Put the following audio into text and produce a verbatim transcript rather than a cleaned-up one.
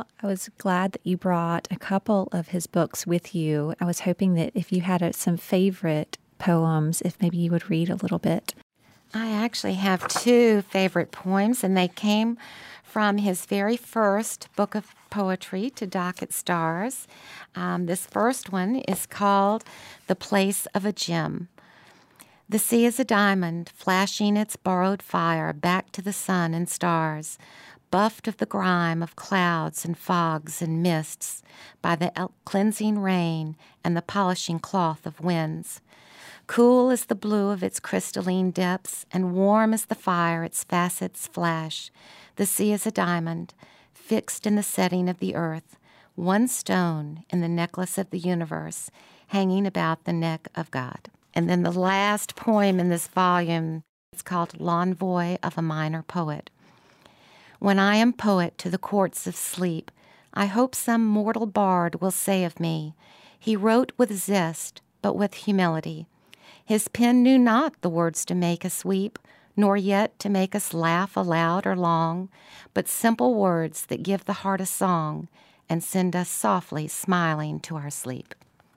I was glad that you brought a couple of his books with you. I was hoping that if you had a, some favorite poems, if maybe you would read a little bit. I actually have two favorite poems, and they came from his very first book of poetry, To Dock at Stars. Um, this first one is called The Place of a Gem. The sea is a diamond, flashing its borrowed fire back to the sun and stars, buffed of the grime of clouds and fogs and mists by the cleansing rain and the polishing cloth of winds. Cool as the blue of its crystalline depths, and warm as the fire its facets flash, the sea is a diamond, fixed in the setting of the earth, one stone in the necklace of the universe, hanging about the neck of God. And then the last poem in this volume, it's called L'Envoi of a Minor Poet. When I am poet to the courts of sleep, I hope some mortal bard will say of me, he wrote with zest, but with humility. His pen knew not the words to make us weep, nor yet to make us laugh aloud or long, but simple words that give the heart a song and send us softly smiling to our sleep.